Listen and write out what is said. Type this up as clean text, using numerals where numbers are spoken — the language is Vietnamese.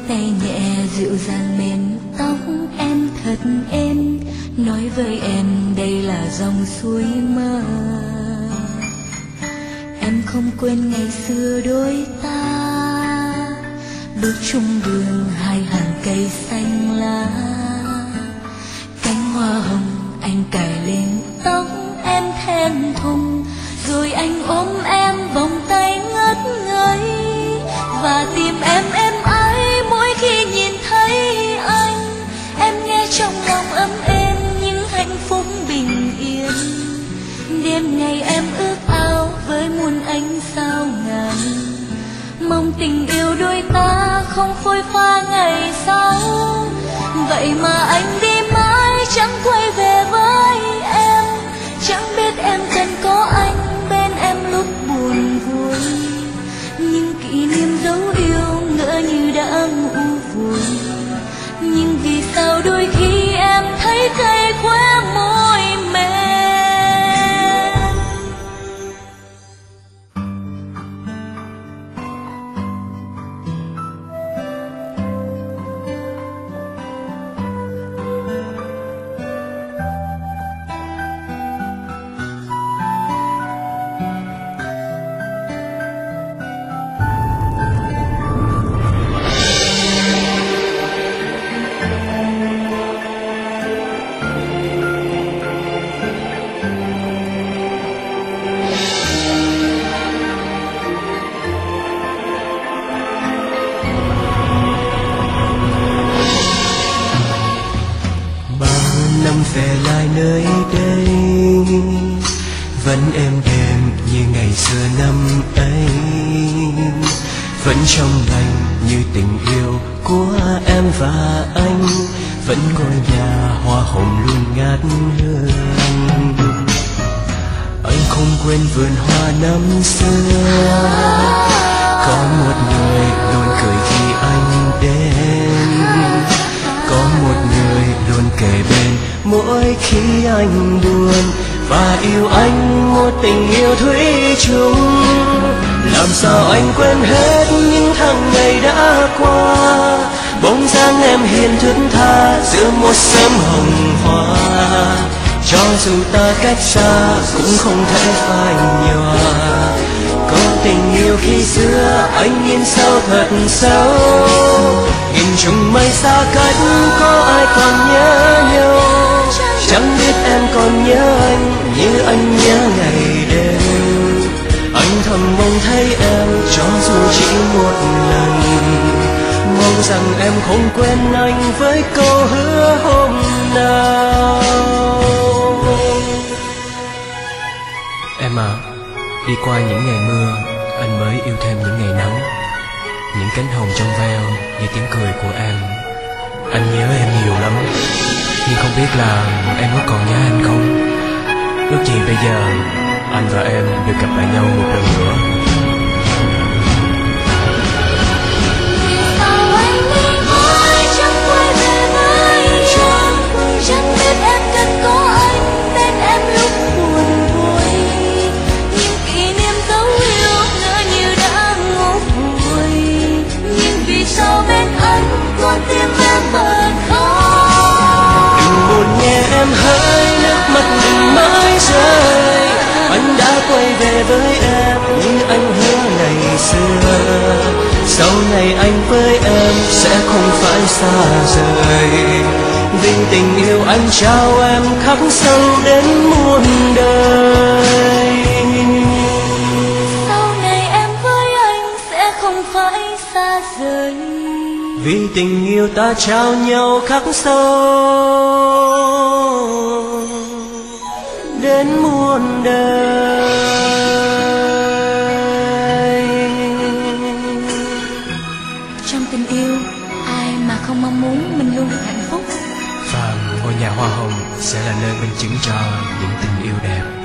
tay nhẹ dịu dàng mềm tóc em thật êm, nói với em đây là dòng suối mơ. Em không quên ngày xưa đôi ta bước chung đường hai hàng cây xanh lá, cánh hoa hồng anh cài lên tóc em thẹn thùng, rồi anh ôm em vòng tay ngất ngây, và tim em ái mỗi khi nhìn thấy anh. Em nghe trong lòng ấm êm những hạnh phúc bình yên, đêm ngày em ước ao với muôn ánh sao ngàn, mong tình yêu đôi ta không phôi pha ngày sau. Vậy mà anh đi mãi chẳng quay về với em, chẳng biết em cần có anh bên em lúc buồn vui, những kỷ niệm dấu yêu ngỡ như đã ngủ vùi. Nhưng vì sao đôi khi em thấy cay khóe môi mềm. Về lại nơi đây vẫn êm đềm như ngày xưa năm ấy, vẫn trong lành như tình yêu của em và anh, vẫn ngôi nhà hoa hồng luôn ngát hương. Anh không quên vườn hoa năm xưa, có một người luôn cười khi anh đến, có một người luôn kề bên mỗi khi anh buồn, và yêu anh một tình yêu thủy chung. Làm sao anh quên hết những tháng ngày đã qua, bóng dáng em hiền thướt tha giữa một sớm hồng hoa. Cho dù ta cách xa cũng không thể phai nhòa, có tình yêu khi xưa anh nhìn sâu thật sâu. Nghìn trùng mây xa cách có ai còn nhớ nhau, chẳng biết em còn nhớ anh như anh nhớ ngày đêm. Anh thầm mong thấy em cho dù chỉ một lần, mong rằng em không quên anh với câu hứa hôm nào. Em à, đi qua những ngày mưa anh mới yêu thêm những ngày nắng, những cánh hồng trong veo như tiếng cười của em. Anh nhớ em nhiều lắm, nhưng không biết là em có còn nhớ anh không. Ước gì bây giờ anh và em được gặp lại nhau một lần nữa. Em hỡi nước mắt đừng mãi rơi, anh đã quay về với em như anh hứa ngày xưa. Sau này anh với em sẽ không phải xa rời, vì tình yêu anh trao em khắc sâu đến muôn đời. Sau này em với anh sẽ không phải xa rời, vì tình yêu ta trao nhau khắc sâu đến muôn đời. Trong tình yêu ai mà không mong muốn mình luôn được hạnh phúc, Và ngôi nhà hoa hồng sẽ là nơi minh chứng cho những tình yêu đẹp.